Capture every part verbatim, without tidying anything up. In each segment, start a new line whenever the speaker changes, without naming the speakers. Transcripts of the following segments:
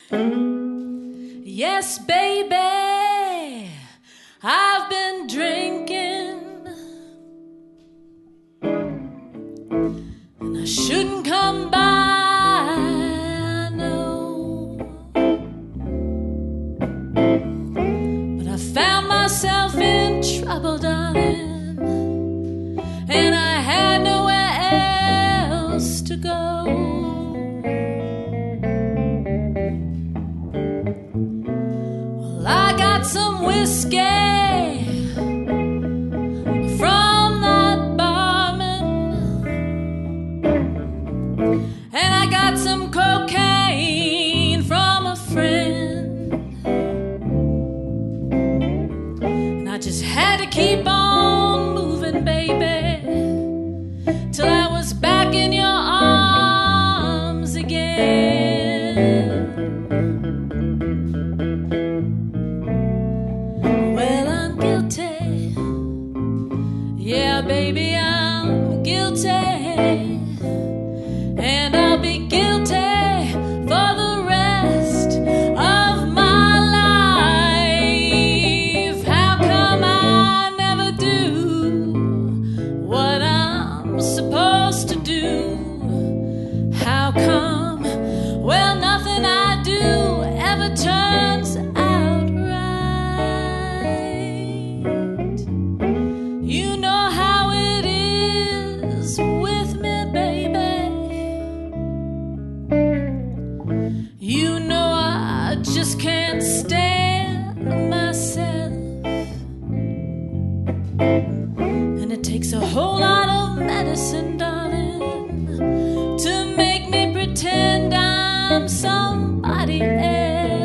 Yes, baby, I've been drinking, and I shouldn't come by, I know, but I found myself in trouble, darling, and I had nowhere else to go. I got some whiskey from that barman, and I got some cocaine from a friend, and I just had to keep on moving, baby, till I was back in your arms again. Yeah, baby, I'm guilty, and I'll be guilty for the rest of my life. How come I never do what I'm supposed to do? How come, well, nothing I do ever turns out right? You know You know I just can't stand myself, and it takes a whole lot of medicine, darling, to make me pretend I'm somebody else.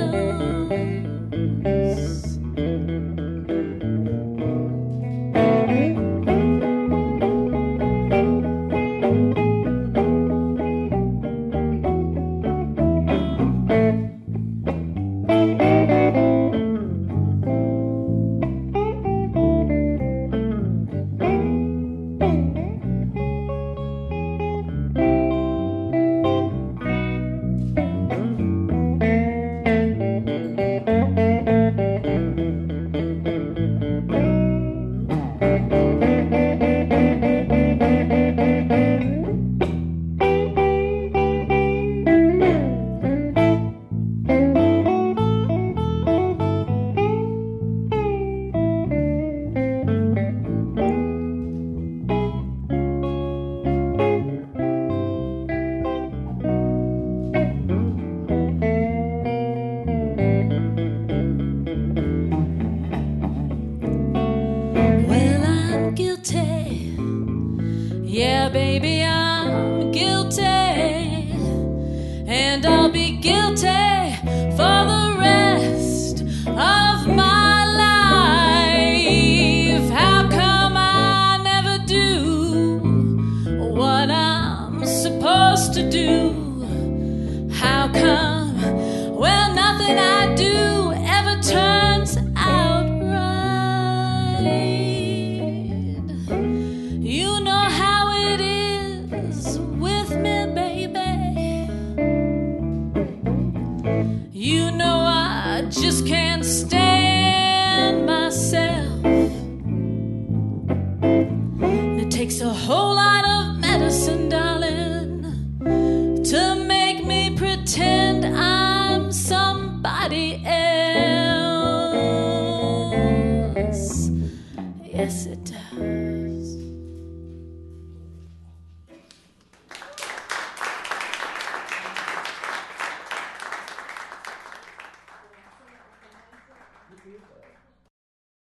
Yeah, baby, I'm guilty, and I'll be guilty for the rest of my life. How come I never do what I'm supposed to do? How come